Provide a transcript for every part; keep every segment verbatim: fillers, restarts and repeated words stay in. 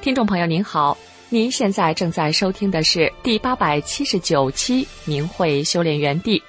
听众朋友您好，您现在正在收听的是第八百七十九期明慧修炼园地。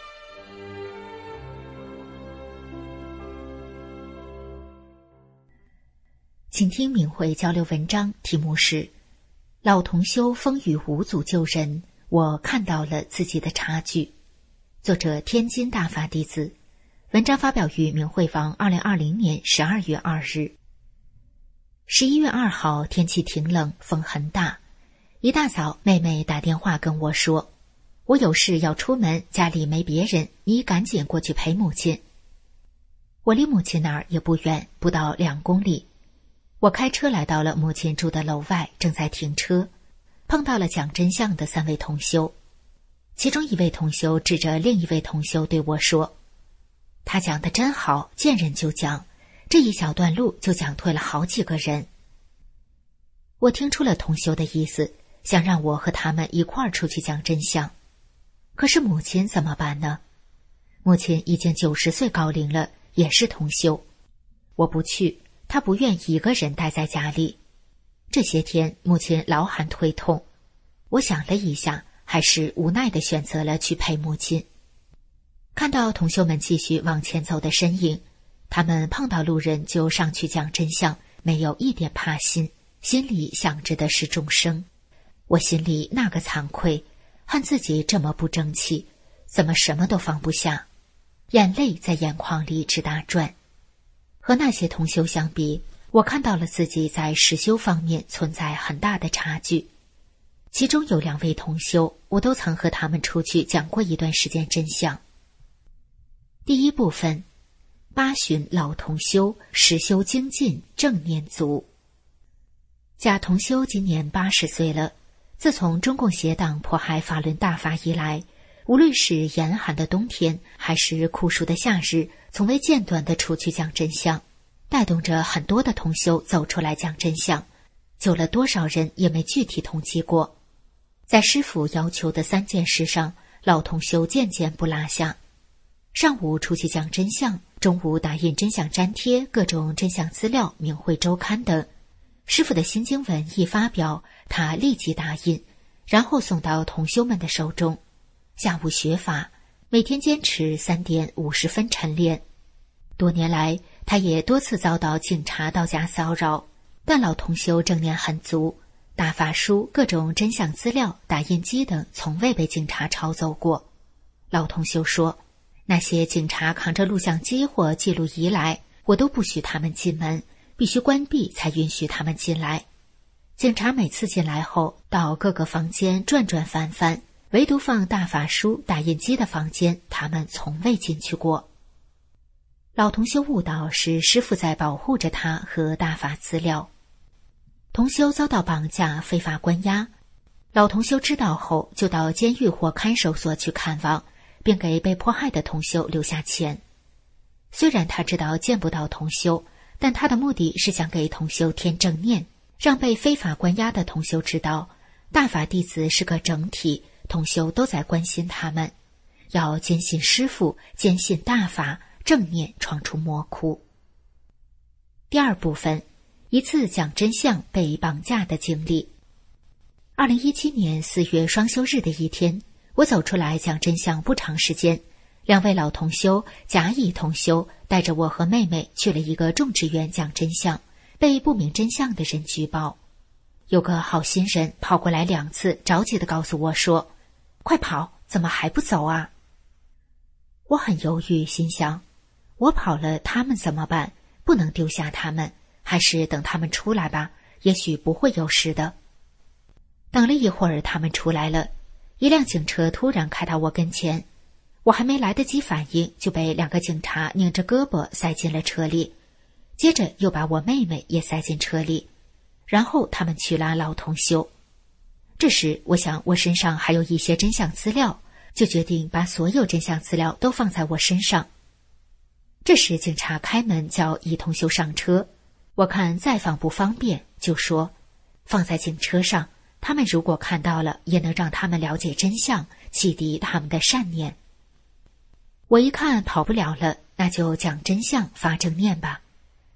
请听明慧交流文章，题目是老同修风雨无阻救人，我看到了自己的差距。作者天津大法弟子，文章发表于明慧网二零二零年十二月二日。十一月二号，天气挺冷，风很大。一大早，妹妹打电话跟我说，我有事要出门，家里没别人，你赶紧过去陪母亲。我离母亲那儿也不远，不到两公里。我开车来到了母亲住的楼外，正在停车，碰到了讲真相的三位同修。其中一位同修指着另一位同修对我说，他讲得真好，见人就讲，这一小段路就讲退了好几个人。我听出了同修的意思，想让我和他们一块儿出去讲真相。可是母亲怎么办呢？母亲已经九十岁高龄了，也是同修。我不去，她不愿一个人待在家里。这些天母亲老喊腿痛，我想了一下，还是无奈地选择了去陪母亲。看到同修们继续往前走的身影，他们碰到路人就上去讲真相，没有一点怕心，心里想着的是众生。我心里那个惭愧，恨自己这么不争气，怎么什么都放不下，眼泪在眼眶里直打转。和那些同修相比，我看到了自己在实修方面存在很大的差距。其中有两位同修，我都曾和他们出去讲过一段时间真相。第一部分，八旬老同修，实修精进，正念足。贾同修今年八十岁了，自从中共邪党迫害法轮大法以来，无论是严寒的冬天还是酷暑的夏日，从未间断地出去讲真相，带动着很多的同修走出来讲真相，救了多少人也没具体统计过。在师父要求的三件事上，老同修件件不落下。上午出去讲真相，中午打印真相粘贴，各种真相资料、明慧周刊等。师父的新经文一发表，他立即打印，然后送到同修们的手中。下午学法，每天坚持三点五十分晨练。多年来，他也多次遭到警察到家骚扰，但老同修正念很足，大法书、各种真相资料、打印机等从未被警察抄走过。老同修说，那些警察扛着录像机或记录仪来，我都不许他们进门，必须关闭才允许他们进来。警察每次进来后，到各个房间转转翻翻，唯独放大法书、打印机的房间，他们从未进去过。老同修悟道是师父在保护着他和大法资料。同修遭到绑架、非法关押，老同修知道后，就到监狱或看守所去看望，并给被迫害的同修留下钱。虽然他知道见不到同修，但他的目的是想给同修添正念，让被非法关押的同修知道，大法弟子是个整体，同修都在关心他们，要坚信师父，坚信大法，正念闯出魔窟。第二部分，一次讲真相被绑架的经历。二零一七年四月双休日的一天，我走出来讲真相不长时间，两位老同修、甲乙同修带着我和妹妹去了一个种植园讲真相，被不明真相的人举报。有个好心人跑过来两次，着急地告诉我说，快跑，怎么还不走啊？我很犹豫，心想，我跑了他们怎么办？不能丢下他们，还是等他们出来吧，也许不会有事的。等了一会儿，他们出来了，一辆警车突然开到我跟前，我还没来得及反应，就被两个警察拧着胳膊塞进了车里，接着又把我妹妹也塞进车里，然后他们去拉老同修。这时我想我身上还有一些真相资料，就决定把所有真相资料都放在我身上。这时警察开门叫乙同修上车，我看再放不方便，就说放在警车上，他们如果看到了，也能让他们了解真相，启迪他们的善念。我一看跑不了了，那就讲真相，发正念吧。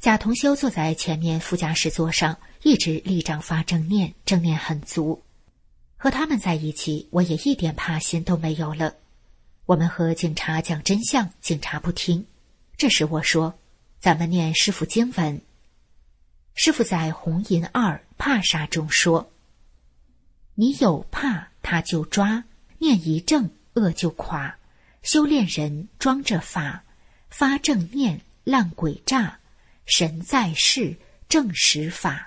贾同修坐在前面副驾驶座上，一直立掌发正念，正念很足。和他们在一起，我也一点怕心都没有了。我们和警察讲真相，警察不听。这时我说：“咱们念师父经文。”师父在红银二怕杀中说：“你有怕，他就抓；念一正，恶就垮。修炼人装着法，发正念，烂鬼诈。神在世，正实法。”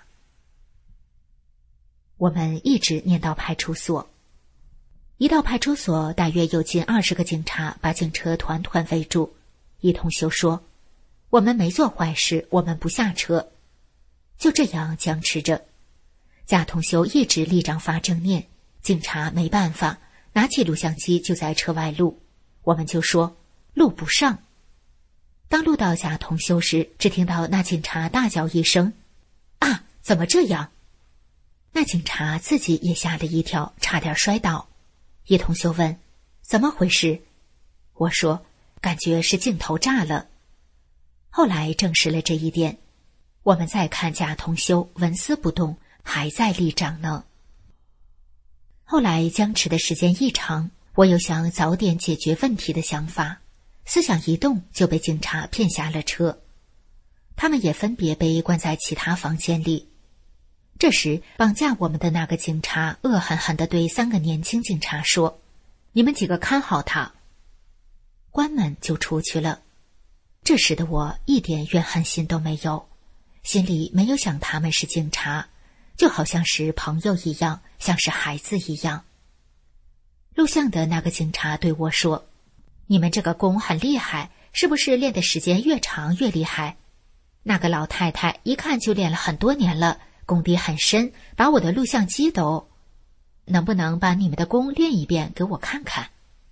我们一直念到派出所。一到派出所，大约有近二十个警察把警车团团围住。一同修说：“我们没做坏事，我们不下车。”就这样僵持着。贾同修一直立掌发正念，警察没办法，拿起录像机就在车外录。我们就说录不上。当录到贾同修时，只听到那警察大叫一声：“啊，怎么这样？”那警察自己也吓了一跳，差点摔倒。叶同修问：“怎么回事？”我说：“感觉是镜头炸了。”后来证实了这一点。我们再看贾同修纹丝不动，还在立掌呢。后来僵持的时间一长，我有想早点解决问题的想法，思想一动就被警察骗下了车。他们也分别被关在其他房间里。这时绑架我们的那个警察恶狠狠地对三个年轻警察说：“你们几个看好他。”关门就出去了。这时的我一点怨恨心都没有，心里没有想他们是警察，就好像是朋友一样，像是孩子一样。录像的那个警察对我说：“你们这个功很厉害，是不是练的时间越长越厉害？那个老太太一看就练了很多年了，功底很深，把我的录像机都……能不能把你们的功练一遍给我看看？”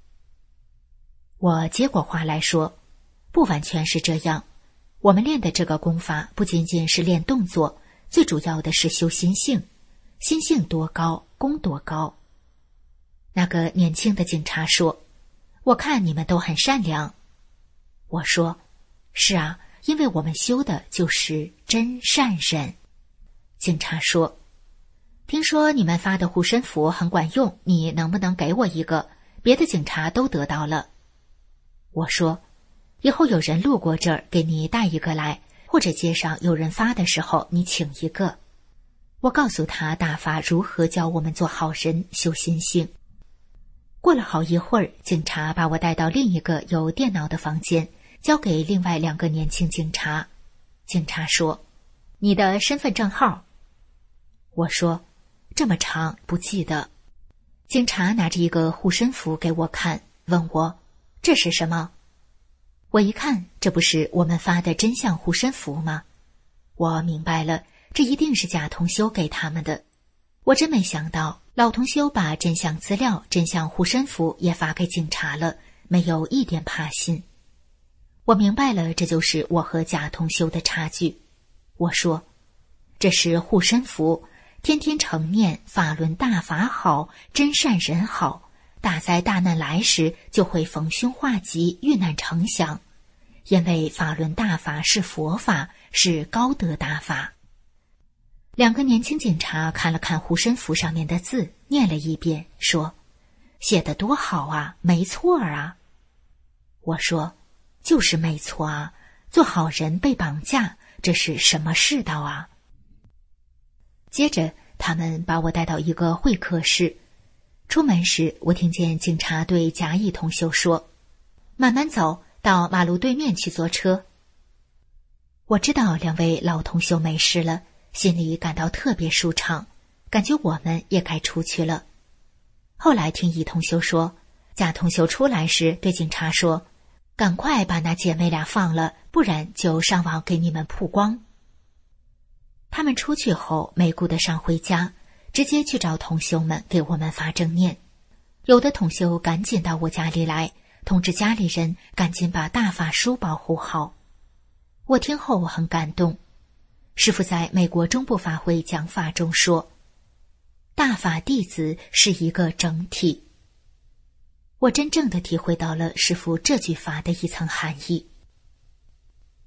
我接过话来说：“不完全是这样，我们练的这个功法不仅仅是练动作，最主要的是修心性，心性多高，功多高。”那个年轻的警察说：“我看你们都很善良。”我说：“是啊，因为我们修的就是真善忍。”警察说：“听说你们发的护身符很管用，你能不能给我一个？别的警察都得到了。”我说：“以后有人路过这儿，给你带一个来，或者街上有人发的时候，你请一个。”我告诉他大法如何教我们做好人，修心性。过了好一会儿，警察把我带到另一个有电脑的房间，交给另外两个年轻警察。警察说：“你的身份证号？”我说：“这么长，不记得。”警察拿着一个护身符给我看，问我：“这是什么？”我一看，这不是我们发的真相护身符吗？我明白了，这一定是贾同修给他们的。我真没想到，老同修把真相资料、真相护身符也发给警察了，没有一点怕心。我明白了，这就是我和贾同修的差距。我说：“这是护身符，天天成念，法轮大法好，真善人好，大灾大难来时就会逢凶化吉，遇难成祥。因为法轮大法是佛法，是高德大法。”两个年轻警察看了看护身符上面的字，念了一遍，说：“写得多好啊，没错啊。”我说：“就是没错啊，做好人被绑架，这是什么世道啊？”接着他们把我带到一个会客室。出门时，我听见警察对贾乙同修说：“慢慢走，到马路对面去坐车。”我知道两位老同修没事了，心里感到特别舒畅，感觉我们也该出去了。后来听乙同修说，贾同修出来时对警察说：“赶快把那姐妹俩放了，不然就上网给你们曝光。”他们出去后没顾得上回家，直接去找同修们给我们发正念。有的同修赶紧到我家里来，通知家里人赶紧把大法书保护好。我听后很感动。师父在美国中部法会讲法中说：“大法弟子是一个整体。”我真正的体会到了师父这句法的一层含义。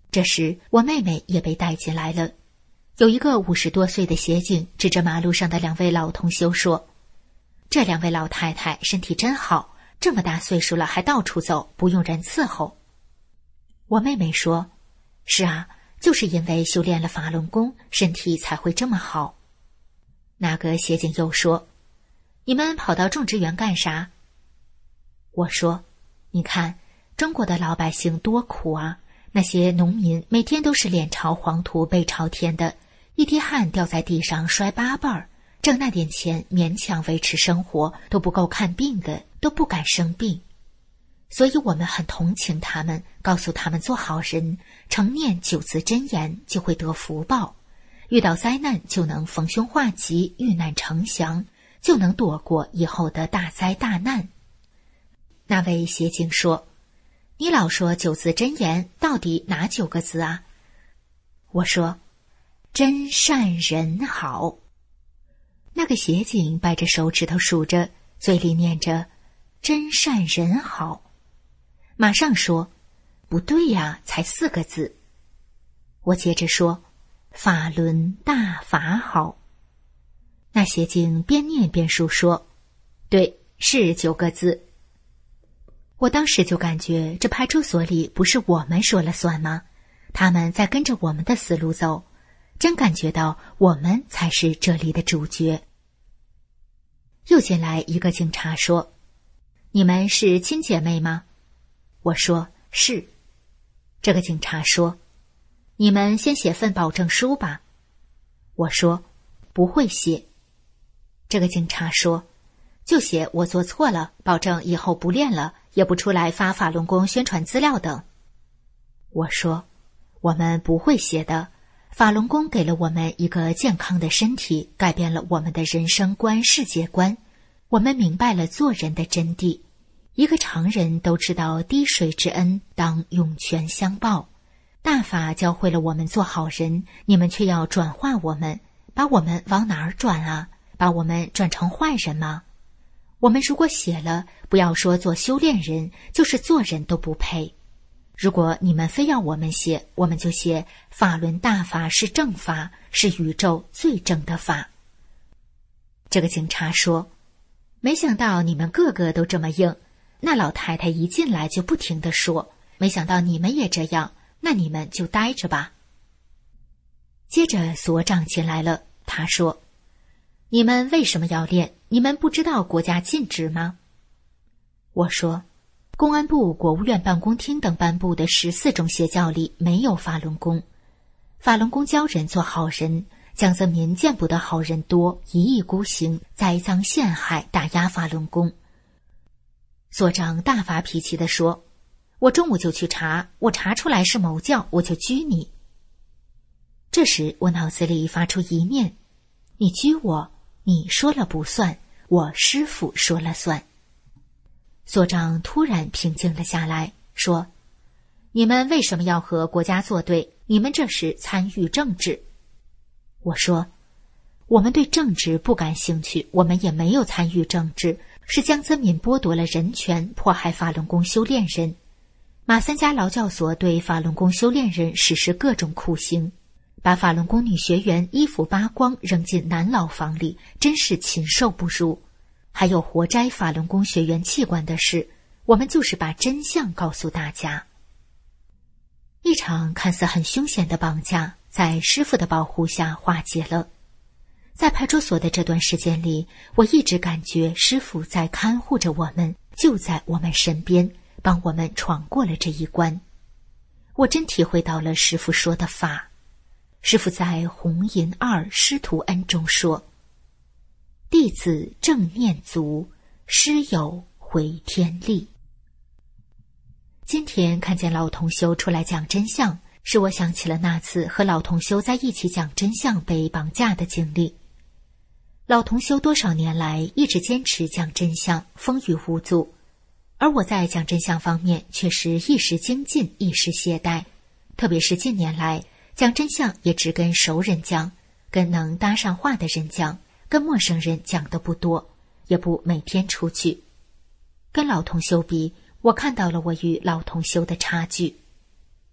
这时我妹妹也被带进来了。有一个五十多岁的协警指着马路上的两位老同修说：这两位老太太身体真好，这么大岁数了还到处走，不用人伺候。我妹妹说：是啊，就是因为修炼了法轮功，身体才会这么好。那个协警又说：你们跑到种植园干啥？我说：你看中国的老百姓多苦啊，那些农民每天都是脸朝黄土背朝天的，一滴汗掉在地上摔八瓣儿，挣那点钱勉强维持生活都不够看病的，都不敢生病。所以我们很同情他们，告诉他们做好人，常念九字真言就会得福报，遇到灾难就能逢凶化吉，遇难成祥，就能躲过以后的大灾大难。那位协警说：你老说九字真言，到底哪九个字啊？我说：真善人好。那个协警掰着手指头数着，嘴里念着真善人好，马上说：不对呀，才四个字。我接着说：法轮大法好。那协警边念边数说：对，是九个字。我当时就感觉这派出所里不是我们说了算吗？他们在跟着我们的思路走，真感觉到我们才是这里的主角。又进来一个警察说：你们是亲姐妹吗？我说：是。这个警察说：你们先写份保证书吧。我说：不会写。这个警察说：就写我做错了，保证以后不练了，也不出来发法轮功宣传资料等。我说：我们不会写的，法轮功给了我们一个健康的身体，改变了我们的人生观、世界观，我们明白了做人的真谛。一个常人都知道滴水之恩当涌泉相报，大法教会了我们做好人，你们却要转化我们，把我们往哪儿转啊？把我们转成坏人吗？我们如果写了，不要说做修炼人，就是做人都不配。如果你们非要我们写，我们就写法轮大法是正法，是宇宙最正的法。这个警察说：没想到你们个个都这么硬。那老太太一进来就不停地说：没想到你们也这样，那你们就待着吧。接着所长进来了，他说：你们为什么要练？你们不知道国家禁止吗？我说：公安部、国务院办公厅等颁布的十四种邪教里没有法轮功。法轮功教人做好人，江泽民见不得好人多，一意孤行，栽赃陷害，打压法轮功。所长大发脾气地说：我中午就去查，我查出来是某教，我就拘你。这时我脑子里发出一念：你拘我，你说了不算，我师父说了算。所长突然平静了下来，说：你们为什么要和国家作对？你们这是参与政治。我说：我们对政治不感兴趣，我们也没有参与政治，是江泽民剥夺了人权，迫害法轮功修炼人。马三家劳教所对法轮功修炼人实施各种酷刑，把法轮功女学员衣服扒光扔进男牢房里，真是禽兽不如。还有活摘法轮功学员器官的事，我们就是把真相告诉大家。一场看似很凶险的绑架，在师父的保护下化解了。在派出所的这段时间里，我一直感觉师父在看护着我们，就在我们身边，帮我们闯过了这一关。我真体会到了师父说的法。师父在《弘淫二师徒恩》中说：弟子正念足，师有回天力。今天看见老同修出来讲真相，使我想起了那次和老同修在一起讲真相被绑架的经历。老同修多少年来一直坚持讲真相，风雨无阻，而我在讲真相方面却是一时精进，一时懈怠。特别是近年来，讲真相也只跟熟人讲，跟能搭上话的人讲，跟陌生人讲的不多，也不每天出去。跟老同修比，我看到了我与老同修的差距。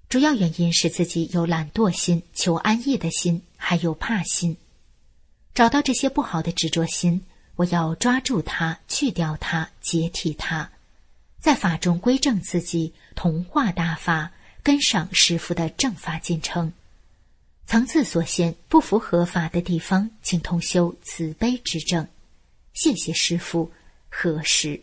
主要原因是自己有懒惰心、求安逸的心，还有怕心。找到这些不好的执着心，我要抓住它，去掉它，解体它，在法中归正自己，同化大法，跟上师父的正法进程。层次所限，不符合法的地方，请同修慈悲指正。谢谢师父，何时？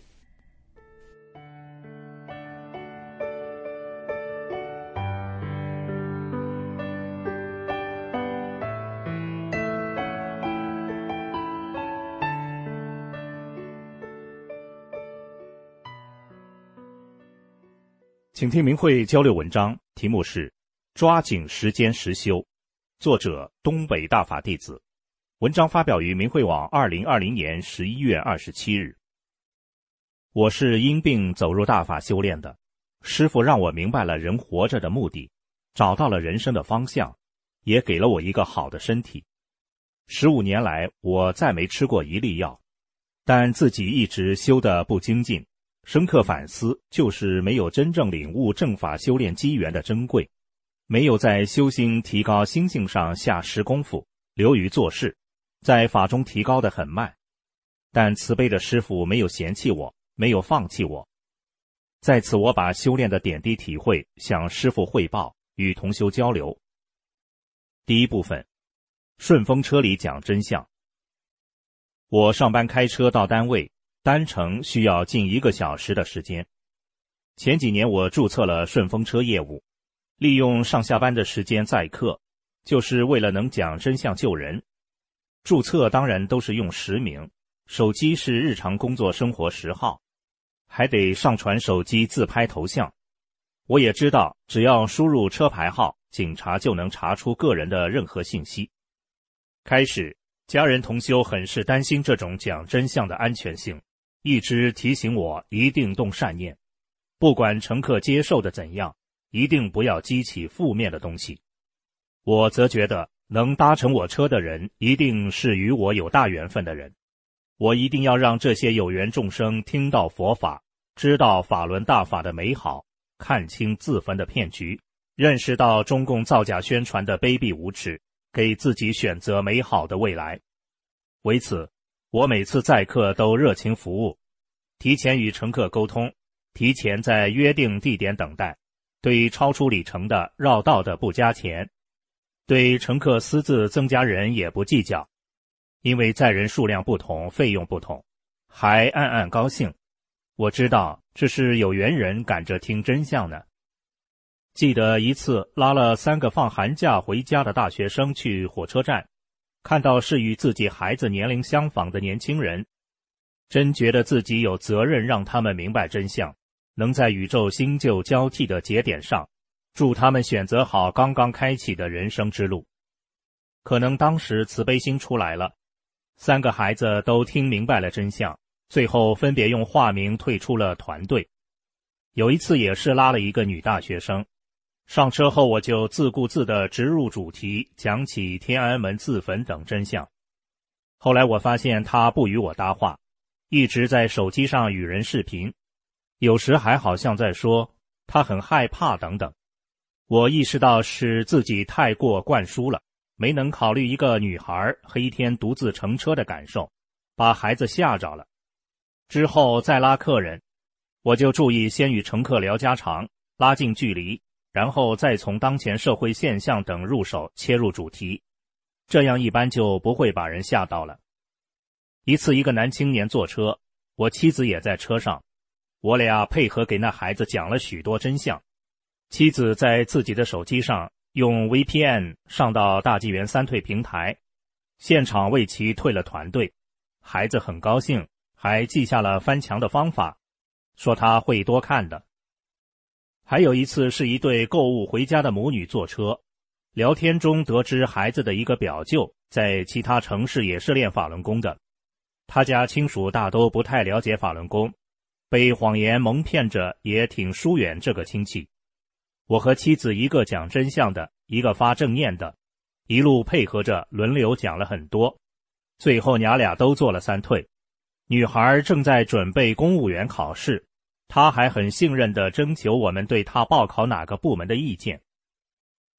请听明慧交流文章，题目是抓紧时间实修，作者东北大法弟子。文章发表于明慧网二零二零年十一月二十七日。我是因病走入大法修炼的，师父让我明白了人活着的目的，找到了人生的方向，也给了我一个好的身体。十五年来，我再没吃过一粒药，但自己一直修得不精进。深刻反思，就是没有真正领悟正法修炼机缘的珍贵，没有在修心提高心性上下实功夫，流于做事，在法中提高得很慢。但慈悲的师父没有嫌弃我，没有放弃我。在此我把修炼的点滴体会向师父汇报，与同修交流。第一部分，顺风车里讲真相。我上班开车到单位，单程需要近一个小时的时间。前几年我注册了顺风车业务，利用上下班的时间载客，就是为了能讲真相救人。注册当然都是用实名，手机是日常工作生活实号，还得上传手机自拍头像。我也知道，只要输入车牌号，警察就能查出个人的任何信息。开始，家人同修很是担心这种讲真相的安全性，一直提醒我一定动善念，不管乘客接受的怎样，一定不要激起负面的东西。我则觉得能搭乘我车的人一定是与我有大缘分的人，我一定要让这些有缘众生听到佛法，知道法轮大法的美好，看清自焚的骗局，认识到中共造假宣传的卑鄙无耻，给自己选择美好的未来。为此，我每次载客都热情服务，提前与乘客沟通，提前在约定地点等待，对超出里程的绕道的不加钱，对乘客私自增加人也不计较，因为载人数量不同，费用不同，还暗暗高兴。我知道这是有缘人赶着听真相呢。记得一次拉了三个放寒假回家的大学生去火车站，看到是与自己孩子年龄相仿的年轻人，真觉得自己有责任让他们明白真相，能在宇宙新旧交替的节点上，助他们选择好刚刚开启的人生之路。可能当时慈悲心出来了，三个孩子都听明白了真相，最后分别用化名退出了团队。有一次也是拉了一个女大学生，上车后我就自顾自地直入主题，讲起天安门自焚等真相。后来我发现她不与我搭话，一直在手机上与人视频，有时还好像在说她很害怕等等。我意识到是自己太过灌输了，没能考虑一个女孩黑天独自乘车的感受，把孩子吓着了。之后再拉客人，我就注意先与乘客聊家常，拉近距离，然后再从当前社会现象等入手切入主题，这样一般就不会把人吓到了。一次一个男青年坐车，我妻子也在车上，我俩配合给那孩子讲了许多真相。妻子在自己的手机上用 V P N 上到大纪元三退平台，现场为其退了团队。孩子很高兴，还记下了翻墙的方法，说他会多看的。还有一次是一对购物回家的母女坐车，聊天中得知孩子的一个表舅在其他城市也是练法轮功的，他家亲属大都不太了解法轮功，被谎言蒙骗着也挺疏远这个亲戚。我和妻子一个讲真相的，一个发正念的，一路配合着轮流讲了很多，最后娘俩都做了三退。女孩正在准备公务员考试，她还很信任地征求我们对她报考哪个部门的意见，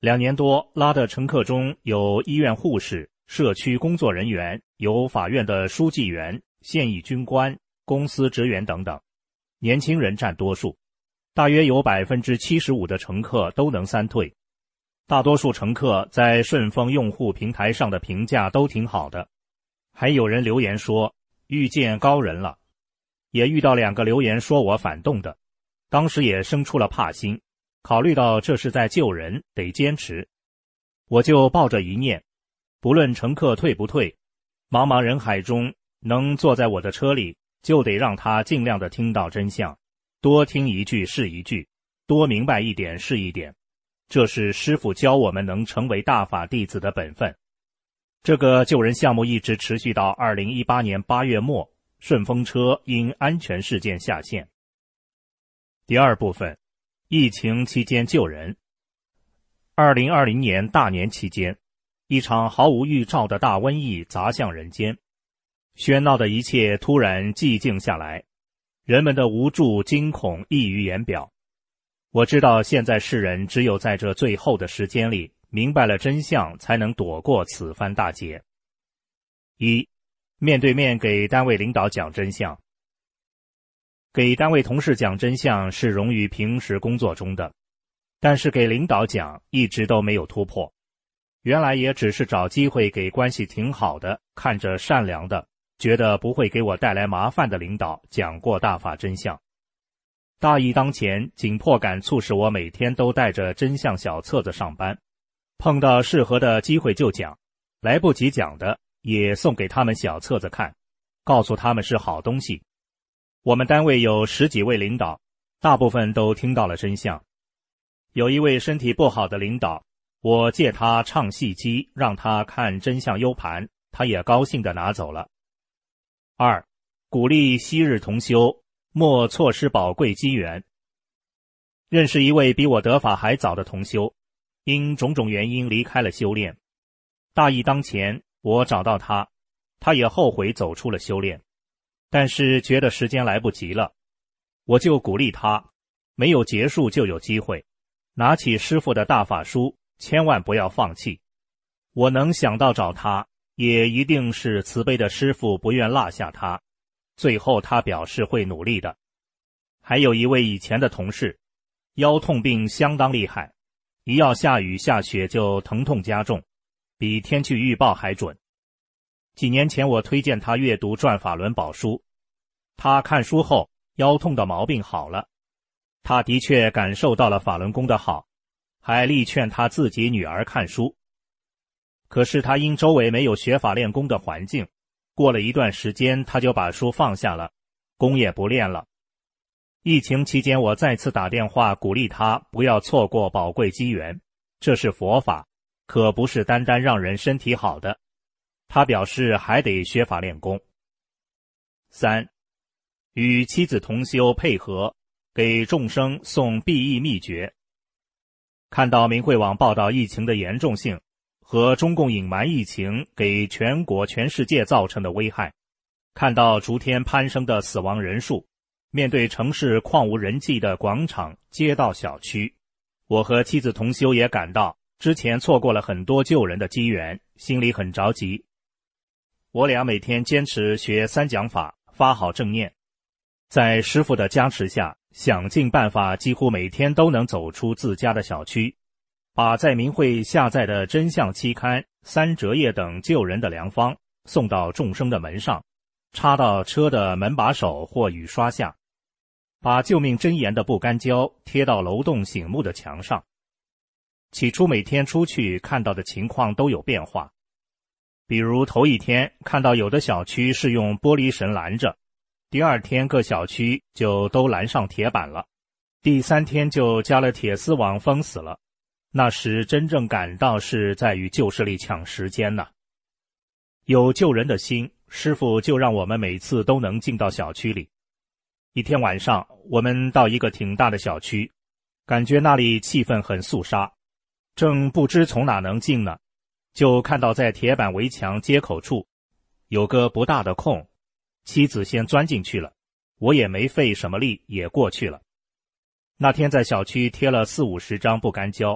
两年多，拉的乘客中有医院护士、社区工作人员，有法院的书记员、现役军官、公司职员等等，年轻人占多数，大约有 百分之七十五 的乘客都能三退。大多数乘客在顺丰用户平台上的评价都挺好的，还有人留言说遇见高人了，也遇到两个留言说我反动的，当时也生出了怕心，考虑到这是在救人，得坚持，我就抱着一念，不论乘客退不退，茫茫人海中能坐在我的车里，就得让他尽量的听到真相，多听一句是一句，多明白一点是一点，这是师父教我们能成为大法弟子的本分。这个救人项目一直持续到二零一八年八月末，顺风车因安全事件下线。第二部分，疫情期间救人。二零二零年大年期间，一场毫无预兆的大瘟疫砸向人间，喧闹的一切突然寂静下来，人们的无助惊恐溢于言表。我知道现在世人只有在这最后的时间里明白了真相，才能躲过此番大劫。一，面对面给单位领导讲真相。给单位同事讲真相是融于平时工作中的，但是给领导讲一直都没有突破。原来也只是找机会给关系挺好的、看着善良的、觉得不会给我带来麻烦的领导讲过大法真相。大义当前，紧迫感促使我每天都带着真相小册子上班，碰到适合的机会就讲，来不及讲的也送给他们小册子看，告诉他们是好东西。我们单位有十几位领导，大部分都听到了真相。有一位身体不好的领导，我借他唱戏机，让他看真相 U 盘，他也高兴地拿走了。二，鼓励昔日同修，莫错失宝贵机缘。认识一位比我得法还早的同修，因种种原因离开了修炼。大义当前，我找到他，他也后悔走出了修炼，但是觉得时间来不及了，我就鼓励他，没有结束就有机会，拿起师父的大法书，千万不要放弃。我能想到找他，也一定是慈悲的师父不愿落下他，最后他表示会努力的。还有一位以前的同事，腰痛病相当厉害，一要下雨下雪就疼痛加重，比天气预报还准。几年前我推荐他阅读转法轮宝书，他看书后腰痛的毛病好了，他的确感受到了法轮功的好，还力劝他自己女儿看书。可是他因周围没有学法练功的环境，过了一段时间他就把书放下了，功也不练了。疫情期间我再次打电话鼓励他不要错过宝贵机缘，这是佛法，可不是单单让人身体好的。他表示还得学法练功。三，与妻子同修配合，给众生送避疫秘诀。看到明慧网报道疫情的严重性和中共隐瞒疫情给全国全世界造成的危害，看到逐天攀升的死亡人数，面对城市旷无人迹的广场、街道、小区，我和妻子同修也感到之前错过了很多救人的机缘，心里很着急。我俩每天坚持学三讲法，发好正念，在师父的加持下，想尽办法几乎每天都能走出自家的小区，把在明慧下载的真相期刊、三折页等救人的良方送到众生的门上，插到车的门把手或雨刷下，把救命真言的不干胶贴到楼栋醒目的墙上。起初每天出去看到的情况都有变化，比如头一天看到有的小区是用玻璃绳拦着，第二天各小区就都拦上铁板了，第三天就加了铁丝网封死了。那时真正感到是在与旧势力抢时间呢。有救人的心，师父就让我们每次都能进到小区里。一天晚上，我们到一个挺大的小区，感觉那里气氛很肃杀，正不知从哪能进呢，就看到在铁板围墙接口处有个不大的空，妻子先钻进去了，我也没费什么力也过去了。那天在小区贴了四五十张不干胶，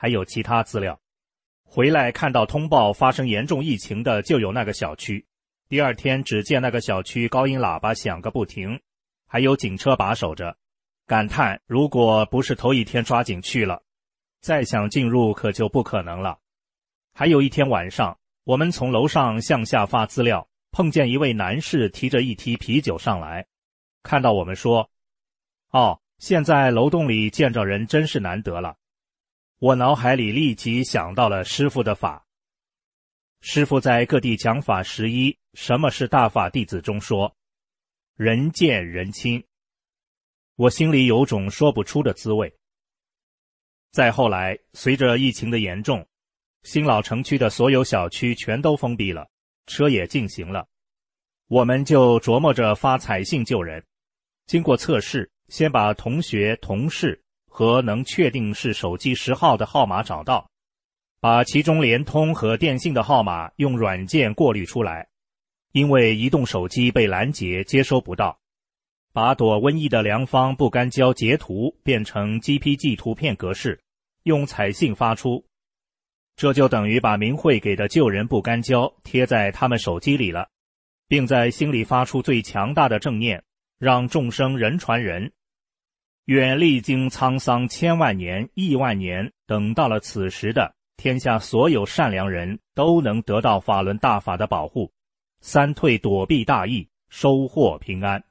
还有其他资料。回来看到通报发生严重疫情的就有那个小区，第二天只见那个小区高音喇叭响个不停，还有警车把守着，感叹如果不是头一天抓紧去了，再想进入可就不可能了。还有一天晚上，我们从楼上向下发资料，碰见一位男士提着一提啤酒上来，看到我们说，哦，现在楼洞里见着人真是难得了。我脑海里立即想到了师父的法。师父在各地讲法十一，什么是大法弟子中说，人见人亲。我心里有种说不出的滋味。再后来，随着疫情的严重，新老城区的所有小区全都封闭了，车也禁行了。我们就琢磨着发彩信救人，经过测试，先把同学、同事和能确定是手机十号的号码找到，把其中联通和电信的号码用软件过滤出来，因为移动手机被拦截接收不到，把躲瘟疫的良方不干胶截图变成 G P G 图片格式，用彩信发出，这就等于把明慧给的救人不干胶贴在他们手机里了，并在心里发出最强大的正念，让众生人传人。愿历经沧桑千万年亿万年，等到了此时的天下所有善良人都能得到法轮大法的保护，三退躲避大疫，收获平安。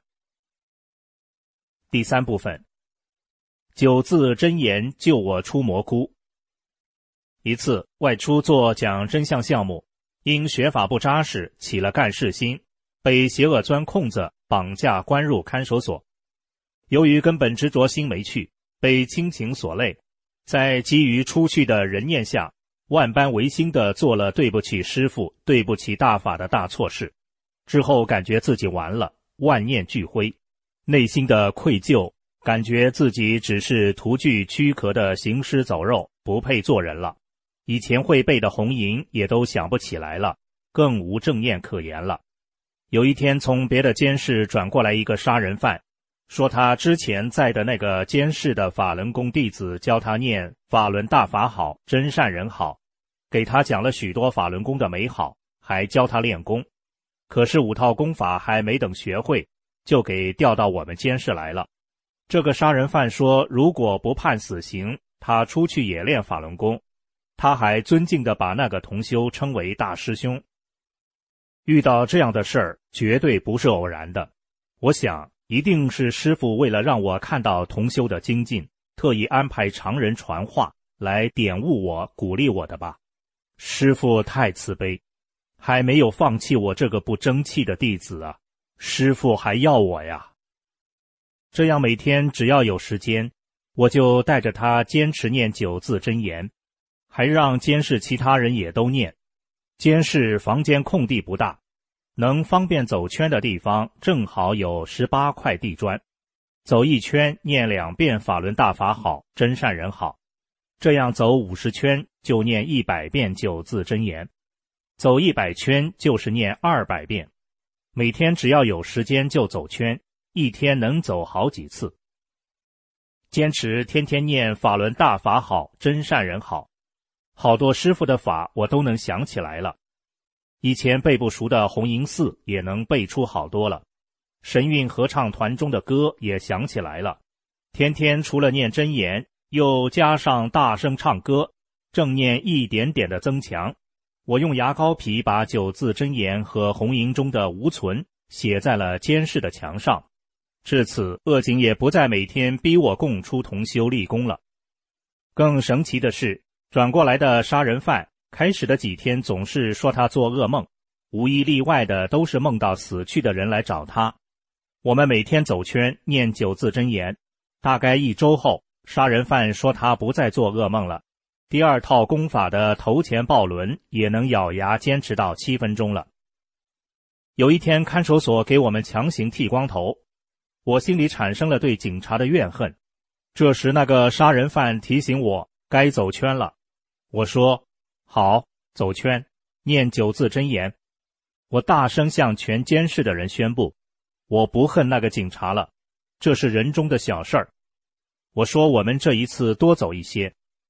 第三部分，九字真言救我出魔窟。一次外出做讲真相项目，因学法不扎实，起了干事心，被邪恶钻空子绑架关入看守所。由于根本执着心没去，被亲情所累，在基于出去的人念下，万般违心地做了对不起师父、对不起大法的大错事。之后感觉自己完了，万念俱灰，内心的愧疚，感觉自己只是徒具躯壳的行尸走肉，不配做人了。以前会背的红银也都想不起来了，更无正念可言了。有一天从别的监室转过来一个杀人犯，说他之前在的那个监室的法轮功弟子教他念法轮大法好，真善人好，给他讲了许多法轮功的美好，还教他练功。可是五套功法还没等学会，就给调到我们监室来了。这个杀人犯说，如果不判死刑，他出去也练法轮功。他还尊敬地把那个同修称为大师兄。遇到这样的事儿，绝对不是偶然的。我想，一定是师父为了让我看到同修的精进，特意安排常人传话来点悟我、鼓励我的吧。师父太慈悲，还没有放弃我这个不争气的弟子啊，师父还要我呀。这样每天只要有时间，我就带着他坚持念九字真言，还让监室其他人也都念。监室房间空地不大，能方便走圈的地方正好有十八块地砖，走一圈念两遍法轮大法好，真善人好，这样走五十圈就念一百遍九字真言，走一百圈就是念二百遍。每天只要有时间就走圈，一天能走好几次。坚持天天念法轮大法好，真善人好，好多师父的法我都能想起来了。以前背不熟的红银寺也能背出好多了，神韵合唱团中的歌也想起来了。天天除了念真言，又加上大声唱歌，正念一点点的增强。我用牙膏皮把九字真言和红银中的无存写在了监室的墙上。至此，恶警也不再每天逼我供出同修立功了。更神奇的是，转过来的杀人犯开始的几天总是说他做噩梦，无一例外的都是梦到死去的人来找他。我们每天走圈念九字真言，大概一周后，杀人犯说他不再做噩梦了。第二套功法的头前抱轮也能咬牙坚持到七分钟了。有一天看守所给我们强行剃光头，我心里产生了对警察的怨恨。这时那个杀人犯提醒我该走圈了。我说好，走圈，念九字真言。我大声向全监室的人宣布，我不恨那个警察了，这是人中的小事儿。我说我们这一次多走一些。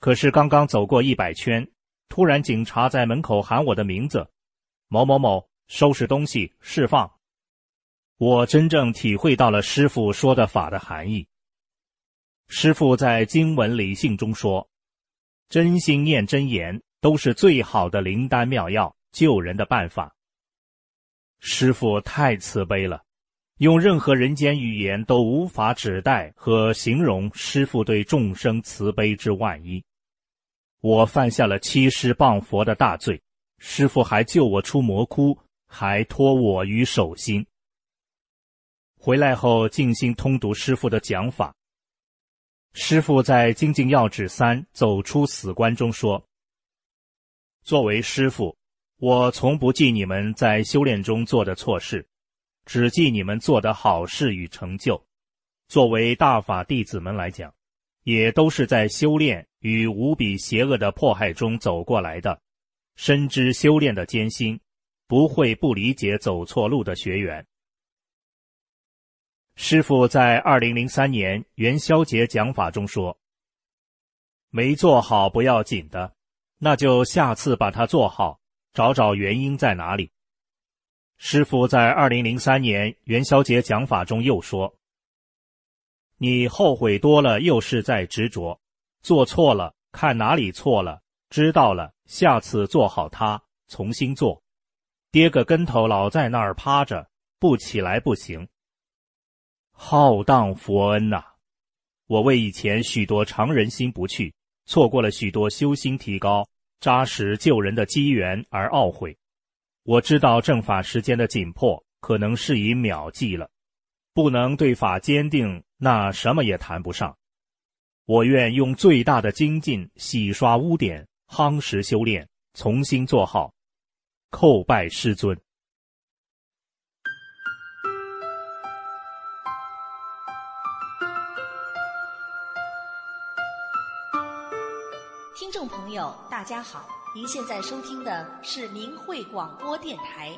可是刚刚走过一百圈，突然警察在门口喊我的名字，某某某，收拾东西，释放。我真正体会到了师父说的法的含义。师父在经文理性中说，真心念真言都是最好的灵丹妙药，救人的办法。师父太慈悲了，用任何人间语言都无法指代和形容师父对众生慈悲之万一。我犯下了欺师谤佛的大罪，师父还救我出魔窟，还托我于手心。回来后静心通读师父的讲法。师父在精进要旨三走出死关中说，作为师父，我从不记你们在修炼中做的错事，只记你们做的好事与成就。作为大法弟子们来讲，也都是在修炼与无比邪恶的迫害中走过来的，深知修炼的艰辛，不会不理解走错路的学员。师父在二零零三年元宵节讲法中说，没做好不要紧的，那就下次把它做好，找找原因在哪里。师父在二零零三年元宵节讲法中又说，你后悔多了又是在执着，做错了看哪里错了，知道了下次做好它，重新做，跌个跟头老在那儿趴着，不起来不行。浩荡佛恩啊，我为以前许多常人心不去，错过了许多修心提高、扎实救人的机缘而懊悔。我知道正法时间的紧迫，可能是以秒计了，不能对法坚定，那什么也谈不上。我愿用最大的精进洗刷污点，夯实修炼，重新做好。叩拜师尊。 听众朋友大家好，您现在收听的是明慧广播电台。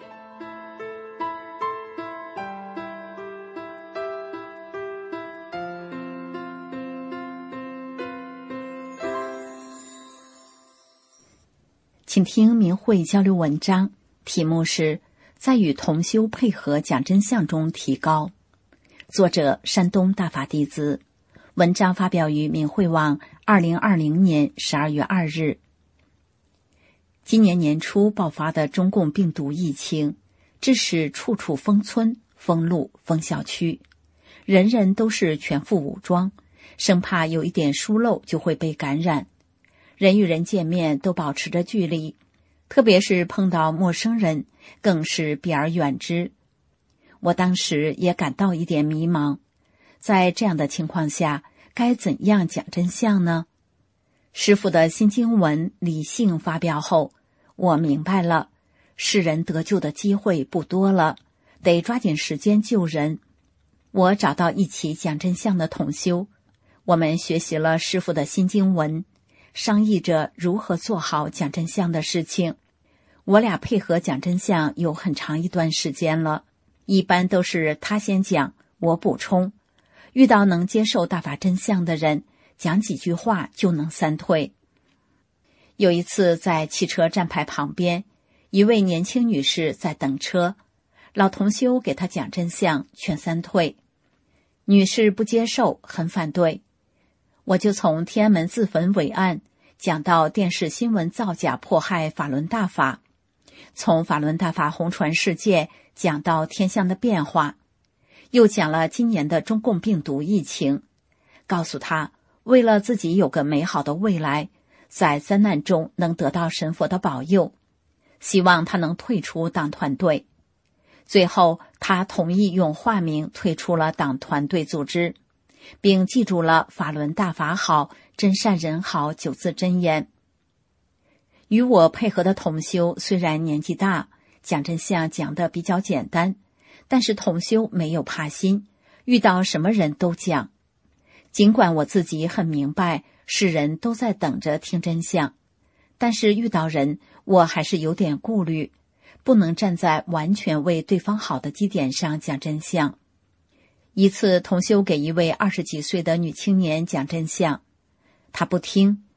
请听明慧交流文章，题目是在与同修配合讲真相中提高，作者山东大法弟子，文章发表于明慧网二零二零年十二月二日。今年年初爆发的中共病毒疫情，致使处处封村、封路、封小区，人人都是全副武装，生怕有一点疏漏就会被感染。人与人见面都保持着距离，特别是碰到陌生人，更是避而远之。我当时也感到一点迷茫，在这样的情况下，该怎样讲真相呢？师父的新经文理性发表后，我明白了，世人得救的机会不多了，得抓紧时间救人。我找到一起讲真相的同修，我们学习了师父的新经文，商议着如何做好讲真相的事情。我俩配合讲真相有很长一段时间了，一般都是他先讲，我补充。遇到能接受大法真相的人，讲几句话就能三退。有一次在汽车站牌旁边，一位年轻女士在等车，老同修给她讲真相，劝三退。女士不接受，很反对。我就从天安门自焚伟案讲到电视新闻造假迫害法轮大法，从法轮大法红传世界讲到天象的变化，又讲了今年的中共病毒疫情，告诉他为了自己有个美好的未来，在灾难中能得到神佛的保佑，希望他能退出党团队。最后他同意用化名退出了党团队组织，并记住了法轮大法好，真善人好九字真言。与我配合的同修虽然年纪大，讲真相讲得比较简单，但是同修没有怕心，遇到什么人都讲。尽管我自己很明白世人都在等着听真相，但是遇到人我还是有点顾虑，不能站在完全为对方好的基点上讲真相。一次同修给一位二十几岁的女青年讲真相，她不听，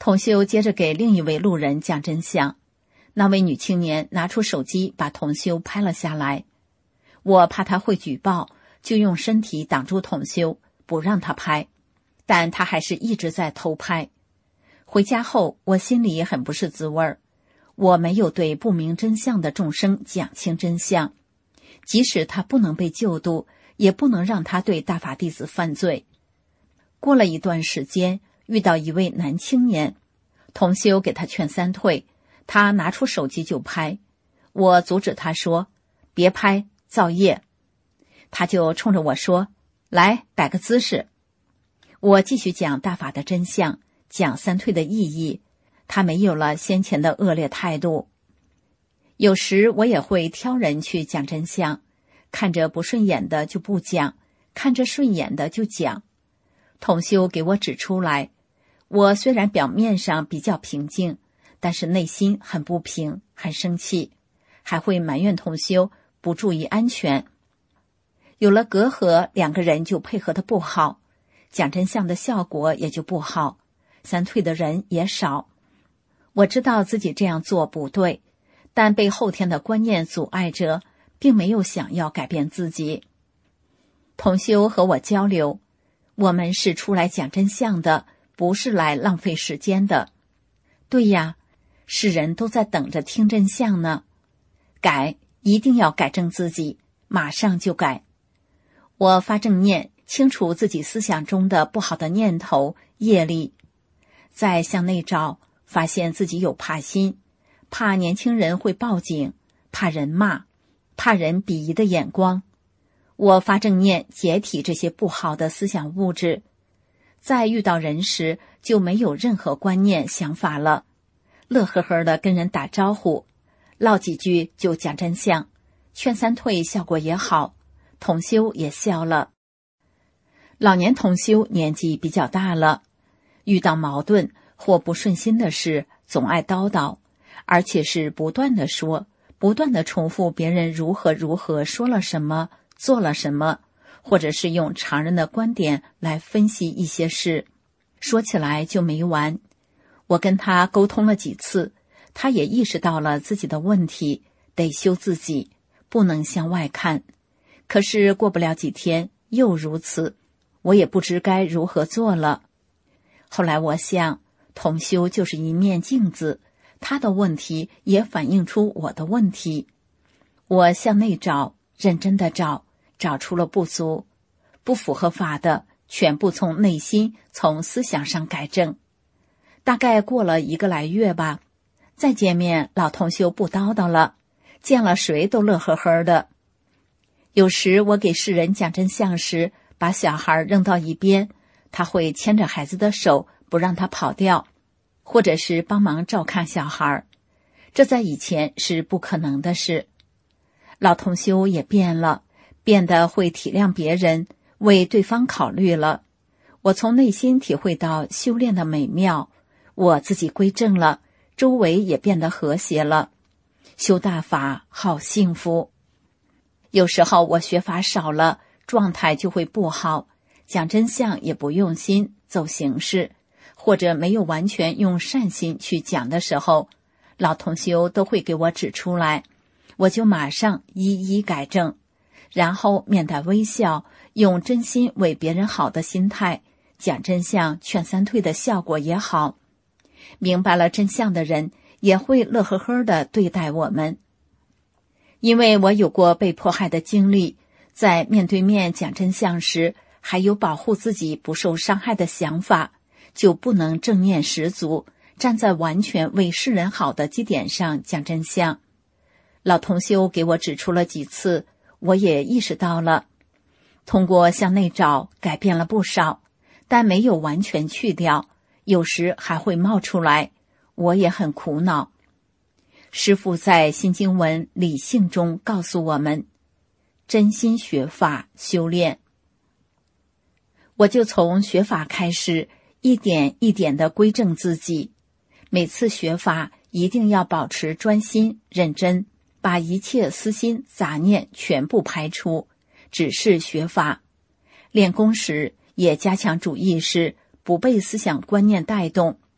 同修接着给另一位路人讲真相，那位女青年拿出手机把同修拍了下来。我怕他会举报，就用身体挡住同修，不让他拍，但他还是一直在偷拍。回家后，我心里很不是滋味，我没有对不明真相的众生讲清真相，即使他不能被救度，也不能让他对大法弟子犯罪。过了一段时间，遇到一位男青年，同修给他劝三退，他拿出手机就拍，我阻止他说，别拍，造业。他就冲着我说，来，摆个姿势。我继续讲大法的真相，讲三退的意义，他没有了先前的恶劣态度。有时我也会挑人去讲真相，看着不顺眼的就不讲，看着顺眼的就讲。同修给我指出来，我虽然表面上比较平静，但是内心很不平，很生气，还会埋怨同修不注意安全。有了隔阂，两个人就配合得不好，讲真相的效果也就不好，三退的人也少。我知道自己这样做不对，但被后天的观念阻碍着，并没有想要改变自己。同修和我交流，我们是出来讲真相的，不是来浪费时间的。对呀，世人都在等着听真相呢。改，一定要改正自己，马上就改。我发正念，清除自己思想中的不好的念头、业力。再向内找，发现自己有怕心，怕年轻人会报警，怕人骂，怕人鄙夷的眼光。我发正念，解体这些不好的思想物质。在遇到人时，就没有任何观念想法了，乐呵呵的跟人打招呼，唠几句就讲真相，劝三退效果也好，同修也笑了。老年同修年纪比较大了，遇到矛盾或不顺心的事，总爱叨叨，而且是不断的说，不断的重复别人如何如何说了什么，做了什么，或者是用常人的观点来分析一些事，说起来就没完。我跟他沟通了几次，他也意识到了自己的问题，得修自己，不能向外看。可是过不了几天又如此，我也不知该如何做了。后来我想，同修就是一面镜子，他的问题也反映出我的问题。我向内找，认真的找，找出了不足，不符合法的，全部从内心、从思想上改正。大概过了一个来月吧，再见面，老同修不叨叨了，见了谁都乐呵呵的。有时我给世人讲真相时，把小孩扔到一边，他会牵着孩子的手，不让他跑掉，或者是帮忙照看小孩，这在以前是不可能的事。老同修也变了，变得会体谅别人，为对方考虑了。我从内心体会到修炼的美妙，我自己归正了，周围也变得和谐了。修大法好幸福。有时候我学法少了，状态就会不好，讲真相也不用心，走形式，或者没有完全用善心去讲的时候，老同修都会给我指出来，我就马上一一改正，然后面带微笑，用真心为别人好的心态讲真相，劝三退的效果也好。明白了真相的人也会乐呵呵地对待我们。因为我有过被迫害的经历，在面对面讲真相时，还有保护自己不受伤害的想法，就不能正念十足，站在完全为世人好的基点上讲真相。老同修给我指出了几次，我也意识到了。通过向内找，改变了不少，但没有完全去掉，有时还会冒出来，我也很苦恼。师父在新经文理性中告诉我们，真心学法修炼。我就从学法开始，一点一点地归正自己。每次学法一定要保持专心认真，把一切私心杂念全部排除，只是学法。练功时也加强主意识，不被思想观念带动，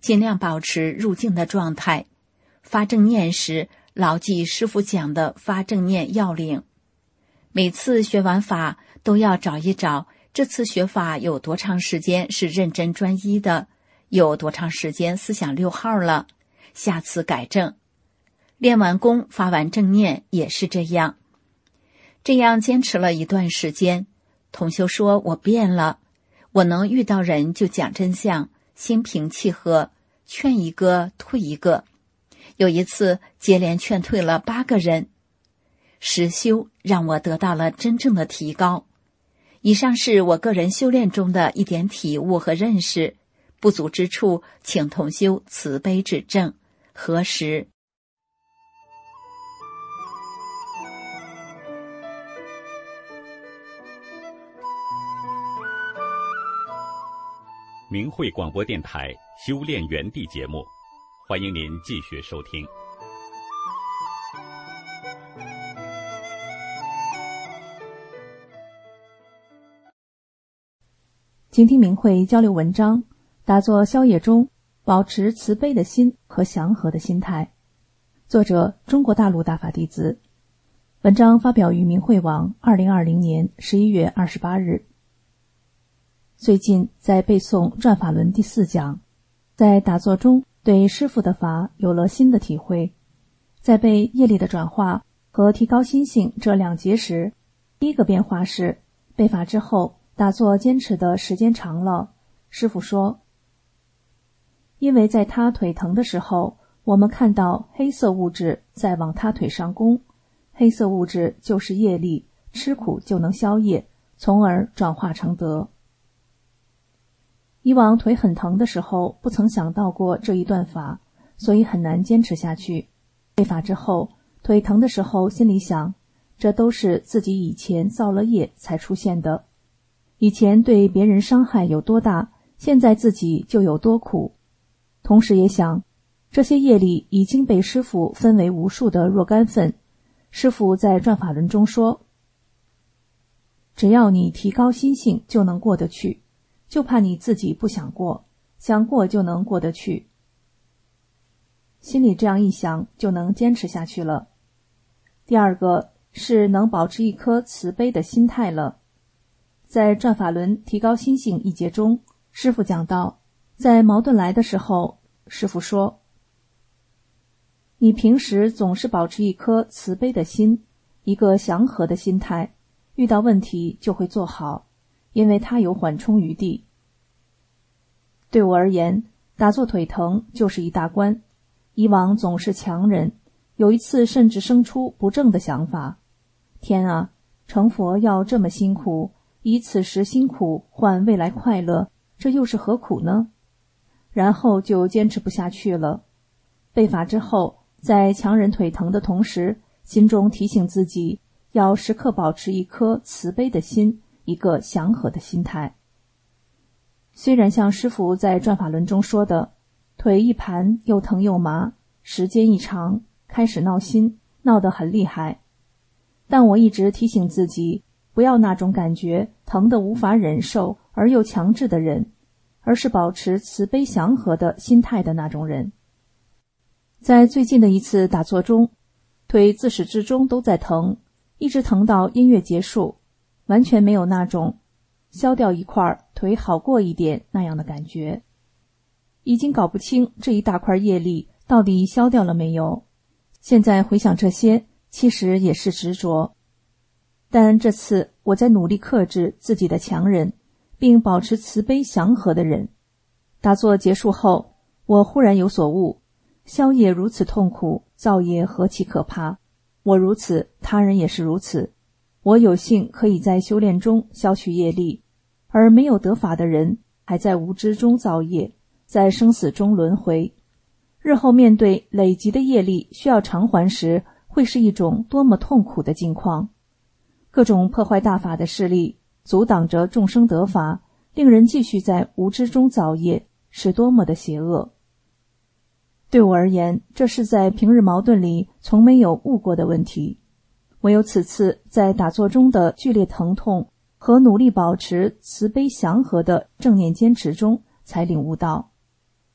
尽量保持入静的状态。发正念时，牢记师父讲的发正念要领。每次学完法都要找一找，这次学法有多长时间是认真专一的，有多长时间思想溜号了，下次改正。练完功发完正念也是这样。这样坚持了一段时间，同修说我变了，我能遇到人就讲真相，心平气和，劝一个退一个。有一次接连劝退了八个人。实修让我得到了真正的提高。以上是我个人修炼中的一点体悟和认识，不足之处请同修慈悲指正。何时？ 明慧广播电台修炼园地节目，欢迎您继续收听。 倾听明慧交流文章，打坐宵夜中保持慈悲的心和祥和的心态。作者：中国大陆大法弟子。文章发表于明慧网二零二零年十一月二十八日。最近在背诵转法轮第四讲，在打坐中对师父的法有了新的体会。在背业力的转化和提高心性这两节时，第一个变化是背法之后打坐坚持的时间长了。师父说，因为在他腿疼的时候，我们看到黑色物质在往他腿上攻，黑色物质就是业力，吃苦就能消业，从而转化成德。以往腿很疼的时候不曾想到过这一段法，所以很难坚持下去。背法之后，腿疼的时候心里想，这都是自己以前造了业才出现的，以前对别人伤害有多大，现在自己就有多苦。同时也想，这些业力已经被师父分为无数的若干份。师父在转法轮中说，只要你提高心性就能过得去，就怕你自己不想过，想过就能过得去。心里这样一想，就能坚持下去了。第二个是能保持一颗慈悲的心态了。在转法轮提高心性一节中，师父讲到，在矛盾来的时候，师父说，你平时总是保持一颗慈悲的心，一个祥和的心态，遇到问题就会做好，因为它有缓冲余地。对我而言，打坐腿疼就是一大关，以往总是强忍，有一次甚至生出不正的想法，天啊，成佛要这么辛苦，以此时辛苦换未来快乐，这又是何苦呢？然后就坚持不下去了。背法之后，在强忍腿疼的同时，心中提醒自己要时刻保持一颗慈悲的心，一个祥和的心态。虽然像师父在转法轮中说的，腿一盘又疼又麻，时间一长开始闹心，闹得很厉害，但我一直提醒自己，不要那种感觉疼得无法忍受而又强制的人，而是保持慈悲祥和的心态的那种人。在最近的一次打坐中，腿自始至终都在疼，一直疼到音乐结束，完全没有那种消掉一块腿好过一点那样的感觉。已经搞不清这一大块业力到底消掉了没有，现在回想这些，其实也是执着。但这次我在努力克制自己的强忍，并保持慈悲祥和的人。打坐结束后，我忽然有所悟，消业如此痛苦，造业何其可怕，我如此，他人也是如此。我有幸可以在修炼中消去业力，而没有得法的人还在无知中造业，在生死中轮回。日后面对累积的业力需要偿还时，会是一种多么痛苦的境况。各种破坏大法的势力阻挡着众生得法，令人继续在无知中造业，是多么的邪恶。对我而言，这是在平日矛盾里从没有悟过的问题，唯有此次在打坐中的剧烈疼痛和努力保持慈悲祥和的正念坚持中才领悟到。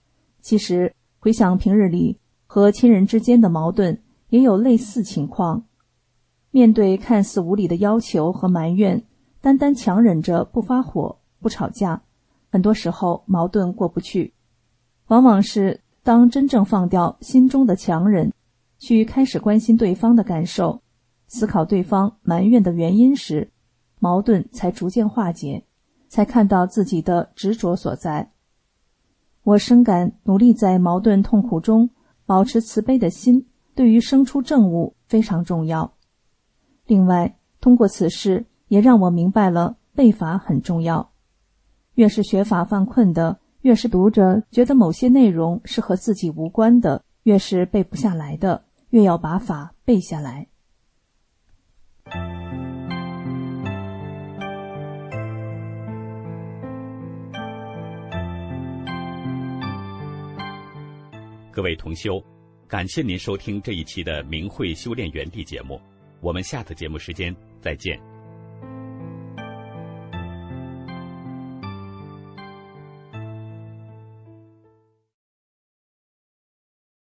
其实回想平日里和亲人之间的矛盾，也有类似情况。面对看似无理的要求和埋怨，单单强忍着不发火、不吵架，很多时候矛盾过不去。往往是当真正放掉心中的强忍，去开始关心对方的感受，思考对方埋怨的原因时，矛盾才逐渐化解，才看到自己的执着所在。我深感努力在矛盾痛苦中保持慈悲的心，对于生出正悟非常重要。另外，通过此事也让我明白了背法很重要。越是学法犯困的，越是读着觉得某些内容是和自己无关的，越是背不下来的，越要把法背下来。 各位同修，感谢您收听这一期的明慧修炼园地节目，我们下次节目时间再见。